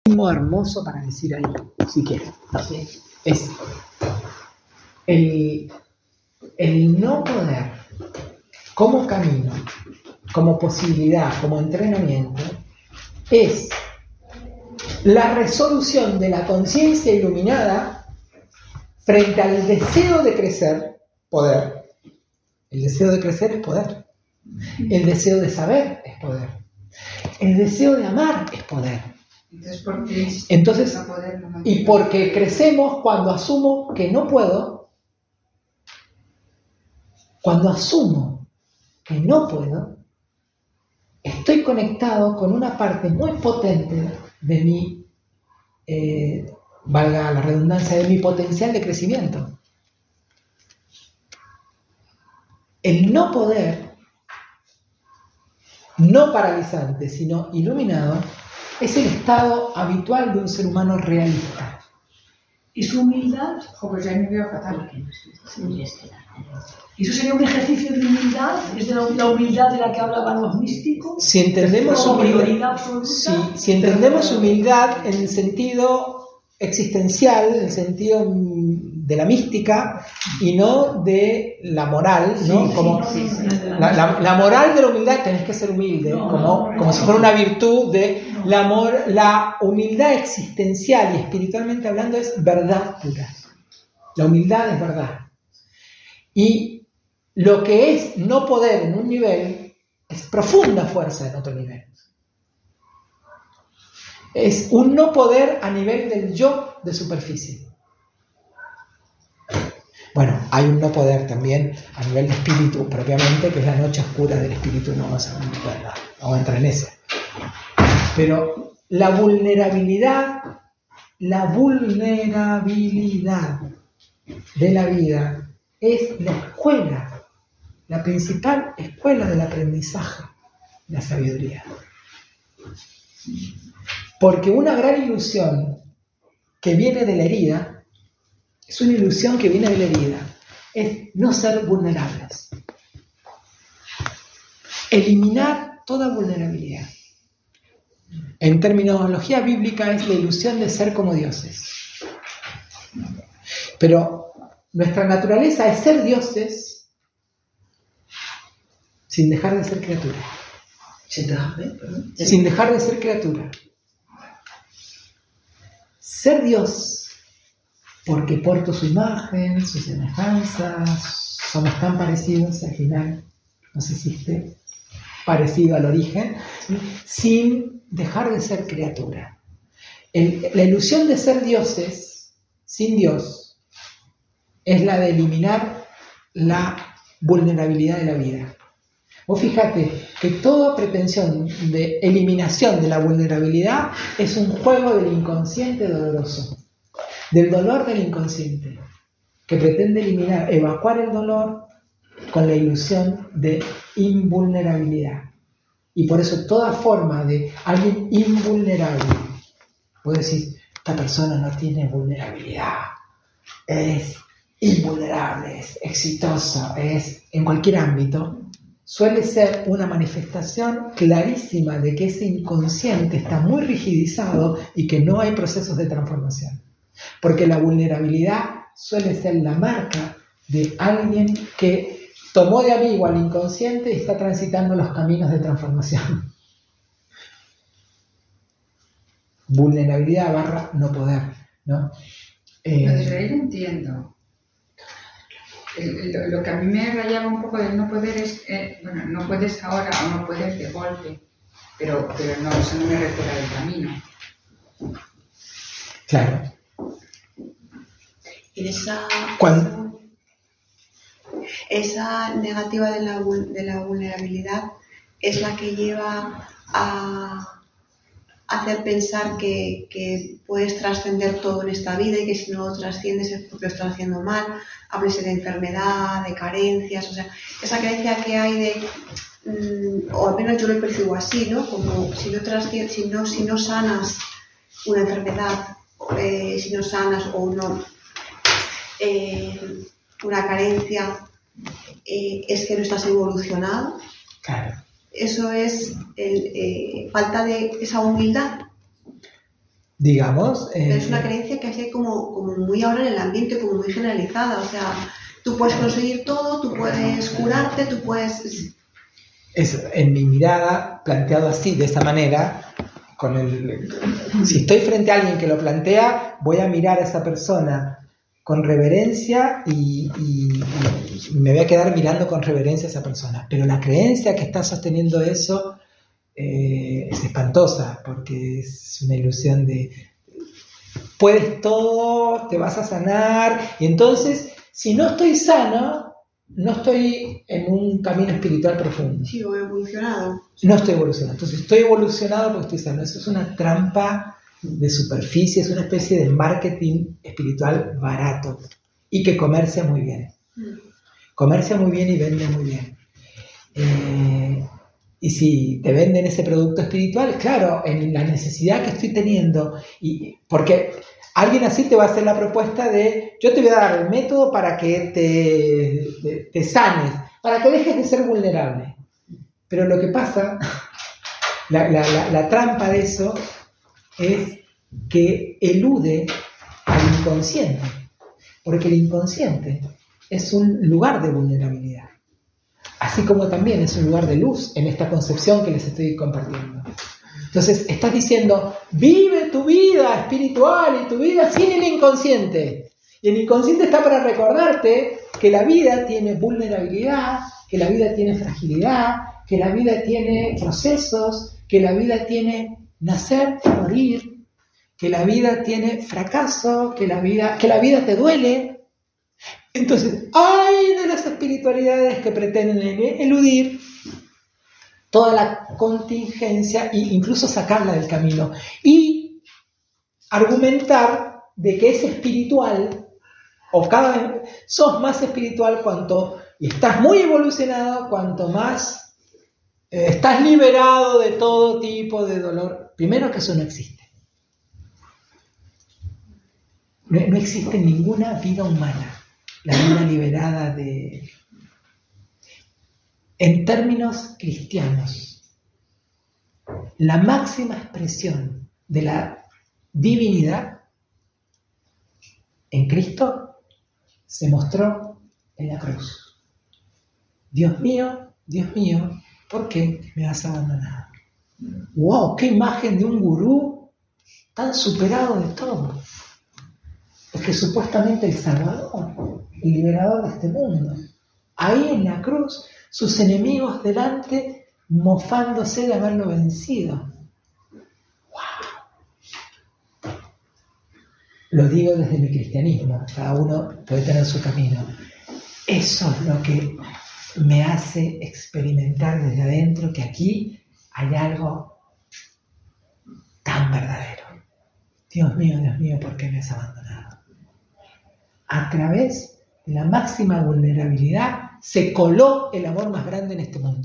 hermoso para decir ahí, si quieren. Es el no poder, como camino, como posibilidad, como entrenamiento, es la resolución de la conciencia iluminada frente al deseo de crecer, poder. El deseo de crecer es poder. El deseo de saber es poder. El deseo de amar es poder. Entonces, y porque crecemos cuando asumo que no puedo, estoy conectado con una parte muy potente de mi, valga la redundancia, de mi potencial de crecimiento. El no poder, no paralizante, sino iluminado, es el estado habitual de un ser humano realista. ¿Y su humildad? Pues ya me veo fatal. ¿Y eso sería un ejercicio de humildad? ¿Es de la humildad de la que hablaban los místicos? Si entendemos humildad en el sentido existencial, en el sentido de la mística y no de la moral, ¿no? La moral de la humildad, tenés que ser humilde, como si fuera una virtud de la humildad existencial y espiritualmente hablando es verdad pura. La humildad es verdad. Y lo que es no poder en un nivel es profunda fuerza en otro nivel. Es un no poder a nivel del yo de superficie. Bueno, hay un no poder también a nivel de espíritu propiamente, que es la noche oscura del espíritu, no vamos a entrar en ese. Pero la vulnerabilidad de la vida es la escuela, la principal escuela del aprendizaje, la sabiduría. Porque una gran ilusión que viene de la herida, es una ilusión que viene de la herida, es no ser vulnerables. Eliminar toda vulnerabilidad. En terminología bíblica es la ilusión de ser como dioses. Pero nuestra naturaleza es ser dioses sin dejar de ser criatura. Sin dejar de ser criatura. Ser Dios, porque porto su imagen, sus semejanzas, somos tan parecidos, al final nos existe parecido al origen, sin dejar de ser criatura. La ilusión de ser dioses, sin Dios, es la de eliminar la vulnerabilidad de la vida. Vos fíjate que toda pretensión de eliminación de la vulnerabilidad es un juego del inconsciente doloroso, del dolor del inconsciente, que pretende evacuar el dolor con la ilusión de invulnerabilidad. Y por eso toda forma de alguien invulnerable, vos decís, esta persona no tiene vulnerabilidad, es invulnerable, es exitoso, es en cualquier ámbito, suele ser una manifestación clarísima de que ese inconsciente está muy rigidizado y que no hay procesos de transformación. Porque la vulnerabilidad suele ser la marca de alguien que tomó de amigo al inconsciente y está transitando los caminos de transformación. Vulnerabilidad / no poder, ¿no? Desde ahí lo entiendo. Lo que a mí me rayaba un poco del no poder es, no puedes ahora o no puedes de golpe, pero no, eso no me recuerda del camino. Claro. Y esa negativa de la vulnerabilidad es la que lleva a hacer pensar que puedes trascender todo en esta vida y que si no lo trasciendes es porque lo estás haciendo mal. Háblese de enfermedad, de carencias, o sea, esa creencia que hay de, o al menos yo lo percibo así, ¿no? Como si no sanas una enfermedad, si no sanas o una carencia, es que no estás evolucionado. Claro. Eso es falta de esa humildad. digamos. Pero es una creencia que hay como muy ahora en el ambiente, como muy generalizada. O sea, tú puedes conseguir todo, tú puedes curarte, tú puedes... Es en mi mirada, planteado así, de esa manera, si estoy frente a alguien que lo plantea, voy a mirar a esa persona con reverencia y me voy a quedar mirando con reverencia a esa persona. Pero la creencia que está sosteniendo eso es espantosa, porque es una ilusión de puedes todo, te vas a sanar, y entonces si no estoy sano, no estoy en un camino espiritual profundo. Sí, o evolucionado. No estoy evolucionado. Entonces estoy evolucionado porque estoy sano. Eso es una trampa de superficie, es una especie de marketing espiritual barato y que comercia muy bien. Comercia muy bien y vende muy bien. Y si te venden ese producto espiritual, claro, en la necesidad que estoy teniendo, y porque alguien así te va a hacer la propuesta de yo te voy a dar el método para que te sanes, para que dejes de ser vulnerable. Pero lo que pasa, la trampa de eso es que elude al inconsciente, porque el inconsciente es un lugar de vulnerabilidad, así como también es un lugar de luz en esta concepción que les estoy compartiendo. Entonces, estás diciendo, vive tu vida espiritual y tu vida sin el inconsciente. Y el inconsciente está para recordarte que la vida tiene vulnerabilidad, que la vida tiene fragilidad, que la vida tiene procesos, que la vida tiene nacer y morir, que la vida tiene fracaso, que la vida te duele. Entonces, hay de las espiritualidades que pretenden eludir toda la contingencia e incluso sacarla del camino y argumentar de que es espiritual o cada vez sos más espiritual y estás muy evolucionado cuanto más estás liberado de todo tipo de dolor. Primero que eso no existe. No existe ninguna vida humana, la vida liberada de... En términos cristianos, la máxima expresión de la divinidad en Cristo se mostró en la cruz. Dios mío, ¿por qué me has abandonado? ¡Wow! ¡Qué imagen de un gurú tan superado de todo! Es que supuestamente el Salvador, el liberador de este mundo, ahí en la cruz, sus enemigos delante, mofándose de haberlo vencido. ¡Wow! Lo digo desde mi cristianismo, cada uno puede tener su camino. Eso es lo que me hace experimentar desde adentro que aquí hay algo tan verdadero. Dios mío, ¿por qué me has abandonado? A través de la máxima vulnerabilidad se coló el amor más grande en este mundo.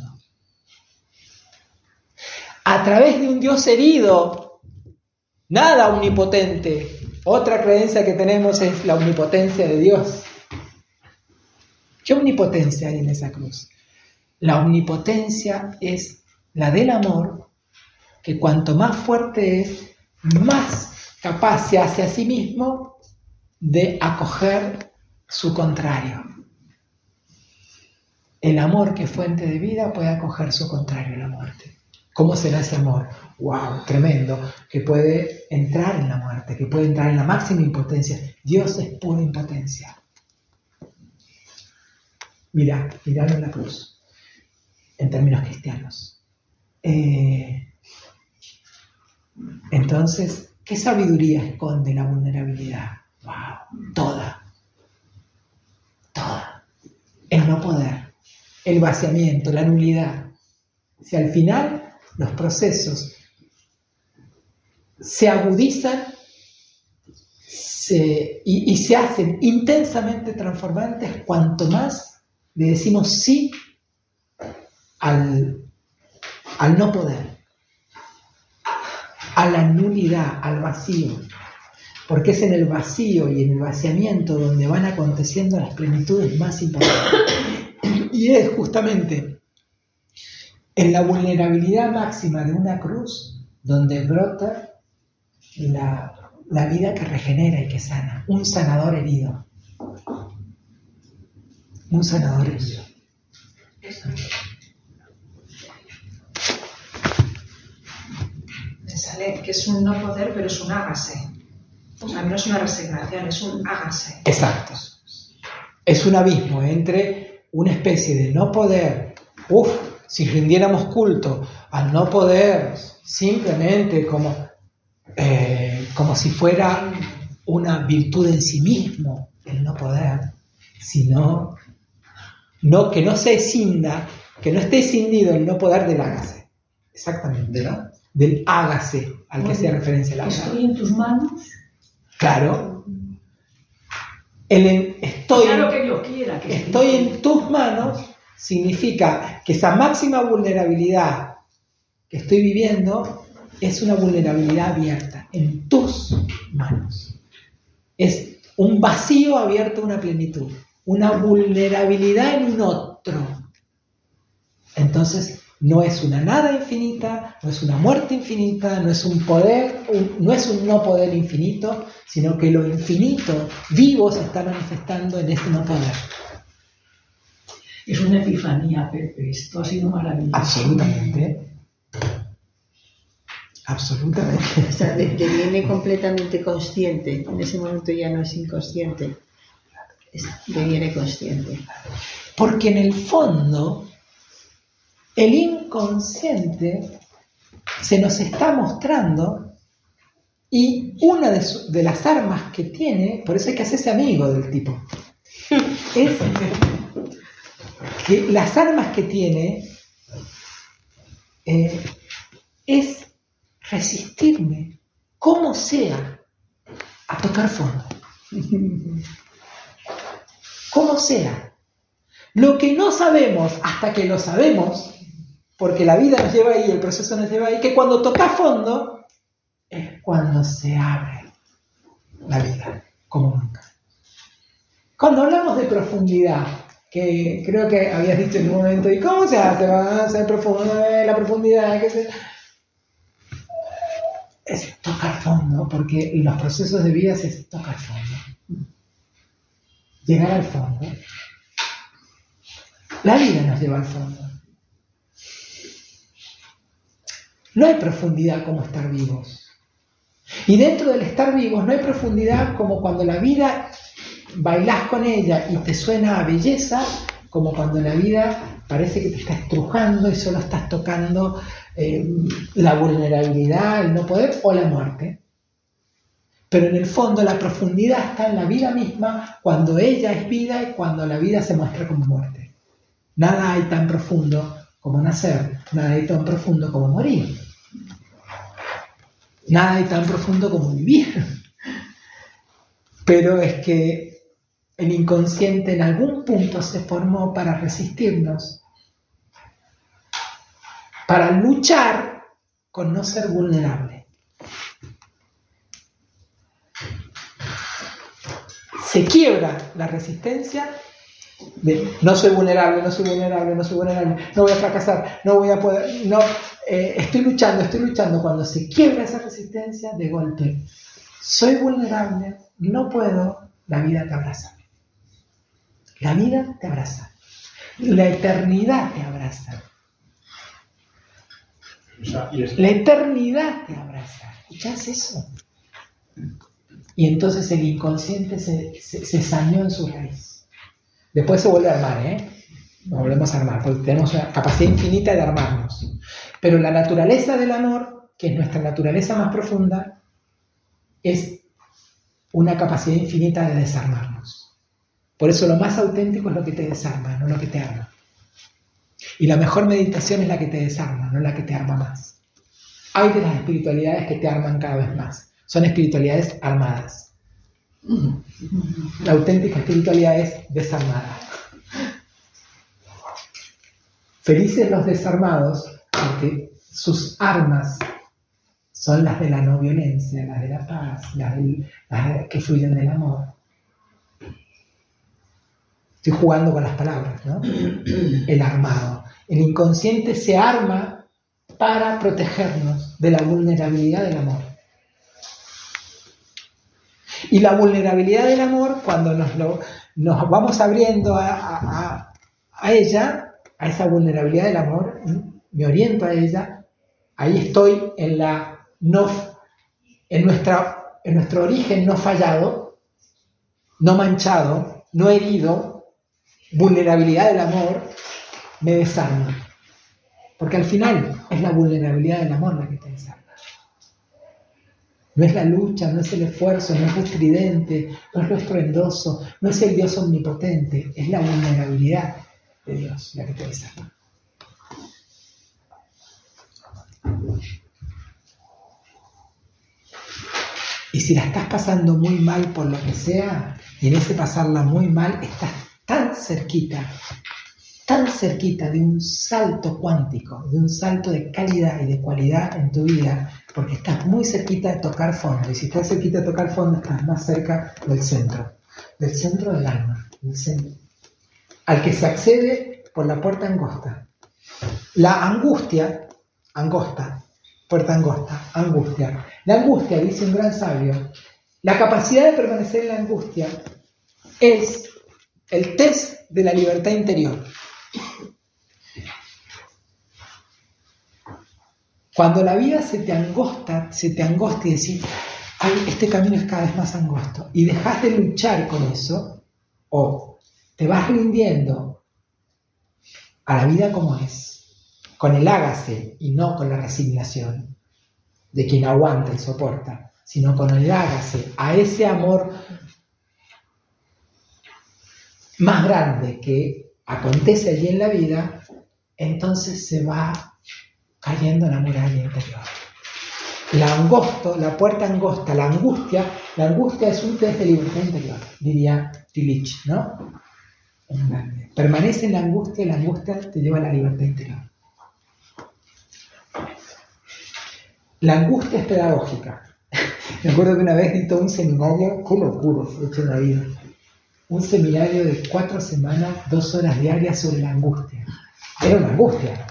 A través de un Dios herido, nada omnipotente. Otra creencia que tenemos es la omnipotencia de Dios. ¿Qué omnipotencia hay en esa cruz? La omnipotencia es la del amor, que cuanto más fuerte es, más capaz se hace a sí mismo de acoger su contrario. El amor que es fuente de vida puede acoger su contrario, la muerte. ¿Cómo será ese amor? ¡Wow! Tremendo. Que puede entrar en la muerte, que puede entrar en la máxima impotencia. Dios es pura impotencia. Mirad en la cruz, en términos cristianos. Entonces, ¿qué sabiduría esconde la vulnerabilidad? ¡Wow! Toda. El no poder, el vaciamiento, la nulidad. Si al final los procesos se agudizan y se hacen intensamente transformantes, cuanto más le decimos sí al no poder, a la nulidad, al vacío. Porque es en el vacío y en el vaciamiento donde van aconteciendo las plenitudes más importantes. Y es justamente en la vulnerabilidad máxima de una cruz donde brota la vida que regenera y que sana, un sanador herido. Un sanador herido. Me sale que es un no poder, pero es un hágase. O sea, no es una resignación, es un hágase. Exacto. Es un abismo entre una especie de no poder, si rindiéramos culto al no poder, simplemente como si fuera una virtud en sí mismo, el no poder, sino que no se escinda, que no esté escindido el no poder del hágase. Exactamente, ¿no? Del hágase al que hacía referencia la Estoy en tus manos. Claro. Claro que Dios quiera. Estoy en tus manos significa que esa máxima vulnerabilidad que estoy viviendo es una vulnerabilidad abierta, en tus manos. Es un vacío abierto a una plenitud, una vulnerabilidad en un otro. Entonces, no es una nada infinita, no es una muerte infinita, no es un poder, no es un no poder infinito, sino que lo infinito vivo se está manifestando en ese no poder. Es una epifanía, Pepe. Esto ha sido maravilloso. Absolutamente. Absolutamente. O sea, deviene completamente consciente. En ese momento ya no es inconsciente. Deviene consciente. Porque en el fondo, el inconsciente se nos está mostrando y una de las armas que tiene, por eso hay que hacerse amigo del tipo, es que las armas que tiene es resistirme, como sea, a tocar fondo. Como sea. Lo que no sabemos hasta que lo sabemos, porque la vida nos lleva ahí, el proceso nos lleva ahí, que cuando toca fondo es cuando se abre la vida, como nunca. Cuando hablamos de profundidad, que creo que habías dicho en un momento, ¿y cómo se hace? ¿Va a ser la profundidad? Es tocar fondo, porque los procesos de vida es tocar fondo. Llegar al fondo. La vida nos lleva al fondo. No hay profundidad como estar vivos. Y dentro del estar vivos no hay profundidad como cuando la vida bailás con ella y te suena a belleza, como cuando la vida parece que te está estrujando y solo estás tocando la vulnerabilidad, el no poder o la muerte. Pero en el fondo la profundidad está en la vida misma cuando ella es vida y cuando la vida se muestra como muerte. Nada hay tan profundo como nacer, nada hay tan profundo como morir. Nada hay tan profundo como vivir. Pero es que el inconsciente en algún punto se formó para resistirnos, para luchar con no ser vulnerable. Se quiebra la resistencia de no soy vulnerable, no voy a fracasar, no voy a poder, estoy luchando. Cuando se quiebra esa resistencia, de golpe, soy vulnerable, no puedo, la vida te abraza. La vida te abraza. La eternidad te abraza. La eternidad te abraza. ¿Escuchás eso? Y entonces el inconsciente se saneó en su raíz. Después se vuelve a armar, Nos volvemos a armar, porque tenemos una capacidad infinita de armarnos. Pero la naturaleza del amor, que es nuestra naturaleza más profunda, es una capacidad infinita de desarmarnos. Por eso lo más auténtico es lo que te desarma, no lo que te arma. Y la mejor meditación es la que te desarma, no la que te arma más. Hay de las espiritualidades que te arman cada vez más. Son espiritualidades armadas. La auténtica espiritualidad es desarmada. Felices los desarmados, porque sus armas son las de la no violencia, las de la paz, las que fluyen del amor. Estoy jugando con las palabras, ¿no? El armado. El inconsciente se arma para protegernos de la vulnerabilidad del amor. Y la vulnerabilidad del amor, cuando nos vamos abriendo a ella, a esa vulnerabilidad del amor, me oriento a ella, ahí estoy en nuestro origen no fallado, no manchado, no herido, vulnerabilidad del amor, me desarma. Porque al final es la vulnerabilidad del amor la que te desarma. No es la lucha, no es el esfuerzo, no es lo estridente, no es lo estruendoso, no es el Dios omnipotente, es la vulnerabilidad de Dios la que te desarma. Y si la estás pasando muy mal por lo que sea, y en ese pasarla muy mal, estás tan cerquita de un salto cuántico, de un salto de calidad y de cualidad en tu vida, porque estás muy cerquita de tocar fondo. Y si estás cerquita de tocar fondo, estás más cerca del centro del alma, del centro, al que se accede por la puerta angosta. La angustia, puerta angosta, angustia. La angustia, dice un gran sabio, la capacidad de permanecer en la angustia es el test de la libertad interior. Cuando la vida se te angosta y decís, ay, este camino es cada vez más angosto, y dejas de luchar con eso, o te vas rindiendo a la vida como es, con el hágase y no con la resignación de quien aguanta y soporta, sino con el hágase, a ese amor más grande que acontece allí en la vida, entonces se va cayendo en la muralla interior. La puerta angosta, la angustia es un test de libertad interior, diría Tillich, ¿no? Permanece en la angustia y la angustia te lleva a la libertad interior. La angustia es pedagógica. Me acuerdo que una vez di todo un seminario, qué locura he hecho en la vida. Un seminario de 4 semanas, 2 horas diarias sobre la angustia. Era una angustia.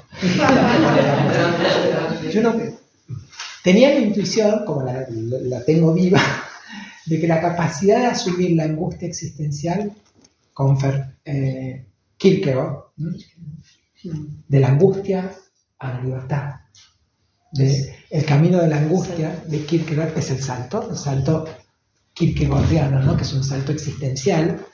Yo no tenía la intuición, como la tengo viva, de que la capacidad de asumir la angustia existencial, con Kierkegaard, ¿no? De la angustia a la libertad. El camino de la angustia de Kierkegaard es el salto kierkegaardiano, ¿no? Que es un salto existencial,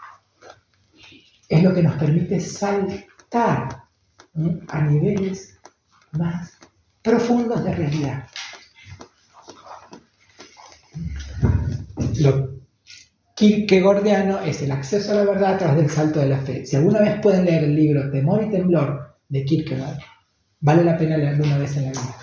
es lo que nos permite saltar, ¿no? A niveles más profundos de realidad. Lo kierkegaardiano es el acceso a la verdad a través del salto de la fe. Si alguna vez pueden leer el libro Temor y Temblor de Kierkegaard, vale la pena leerlo una vez en la vida.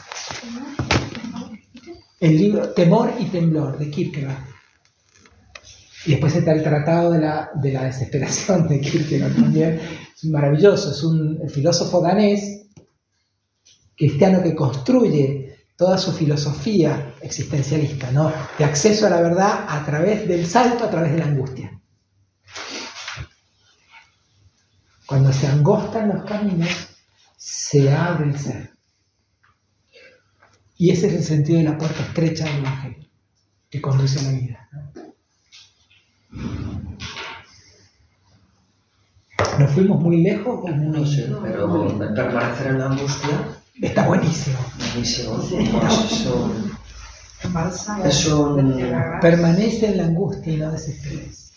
El libro Temor y Temblor de Kierkegaard. Y después está el Tratado de la Desesperación de Kierkegaard también. Es maravilloso, es un filósofo danés, cristiano, que construye toda su filosofía existencialista, ¿no? De acceso a la verdad a través del salto, a través de la angustia. Cuando se angostan los caminos, se abre el ser. Y ese es el sentido de la puerta estrecha del Evangelio, que conduce a la vida, ¿no? ¿Nos fuimos muy lejos o muy...? No sé, pero permanecer en la angustia está buenísimo. Buenísimo. Eso Permanece en la angustia y no desesperes.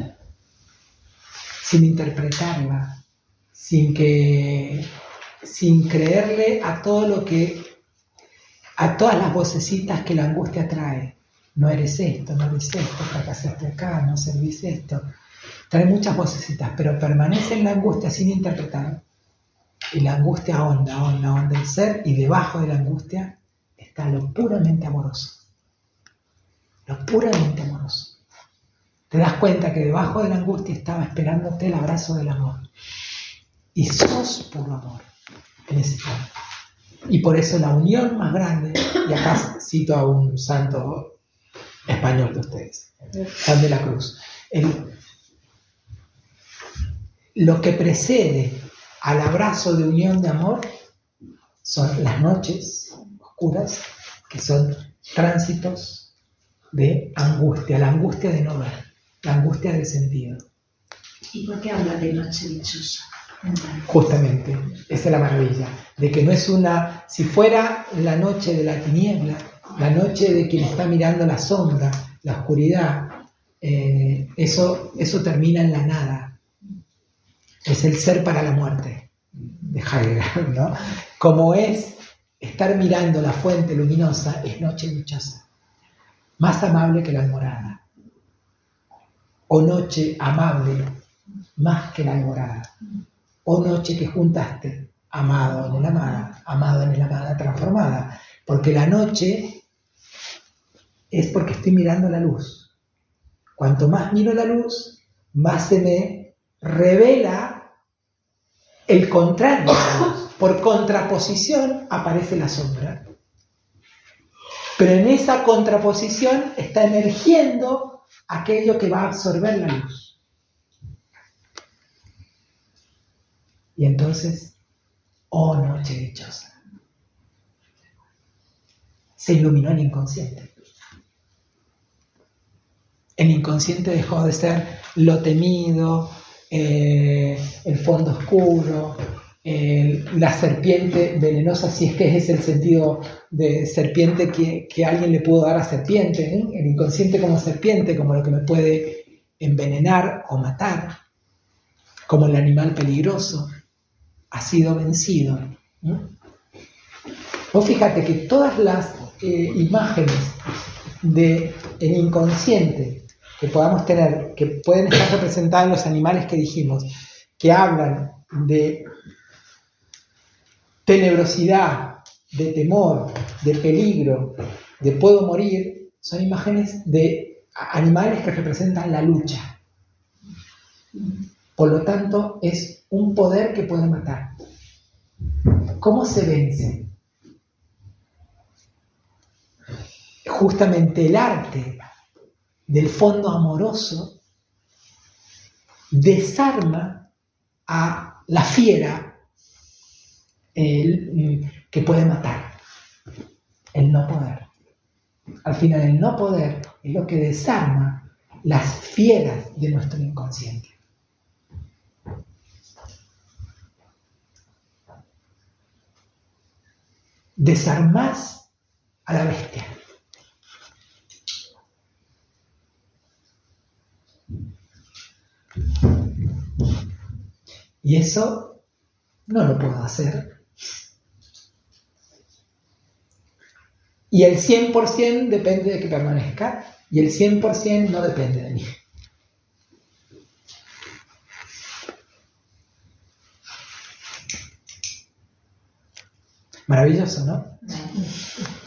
Sin interpretarla, sin creerle a todas las vocecitas que la angustia trae. No eres esto, fracasaste acá, no servís esto. Trae muchas vocecitas, pero permanece en la angustia sin interpretar. Y la angustia honda el ser, y debajo de la angustia está lo puramente amoroso. Lo puramente amoroso. Te das cuenta que debajo de la angustia estaba esperándote el abrazo del amor. Y sos puro amor en ese momento. Y por eso la unión más grande, y acá cito a un santo español de ustedes, San de la Cruz. Lo que precede al abrazo de unión de amor son las noches oscuras, que son tránsitos de angustia, la angustia de no ver, la angustia del sentido. ¿Y por qué habla de noche dichosa? Justamente, esa es la maravilla, de que no es una, si fuera la noche de la tiniebla, la noche de quien está mirando la sombra, la oscuridad, eso termina en la nada. Es el ser para la muerte de Heidegger, ¿no? Como es estar mirando la fuente luminosa, es noche dichosa, más amable que la alborada, o noche amable más que la alborada, o noche que juntaste amado en el amada transformada, porque la noche es porque estoy mirando la luz. Cuanto más miro la luz, más se me revela el contrario de la luz. Por contraposición aparece la sombra. Pero en esa contraposición está emergiendo aquello que va a absorber la luz. Y entonces, oh noche dichosa, se iluminó el inconsciente. El inconsciente dejó de ser lo temido, el fondo oscuro, la serpiente venenosa, si es que ese es el sentido de serpiente que alguien le pudo dar a serpiente, ¿eh? El inconsciente como serpiente, como lo que me puede envenenar o matar, como el animal peligroso, ha sido vencido. Vos fíjate que todas las imágenes del inconsciente que podamos tener, que pueden estar representadas en los animales que dijimos, que hablan de tenebrosidad, de temor, de peligro, de puedo morir, son imágenes de animales que representan la lucha. Por lo tanto, es un poder que puede matar. ¿Cómo se vence? Justamente el arte del fondo amoroso desarma a la fiera que puede matar, el no poder. Al final, el no poder es lo que desarma las fieras de nuestro inconsciente. Desarmás a la bestia. Y eso no lo puedo hacer. Y el 100% depende de que permanezca, y el 100% no depende de mí. Maravilloso, ¿no?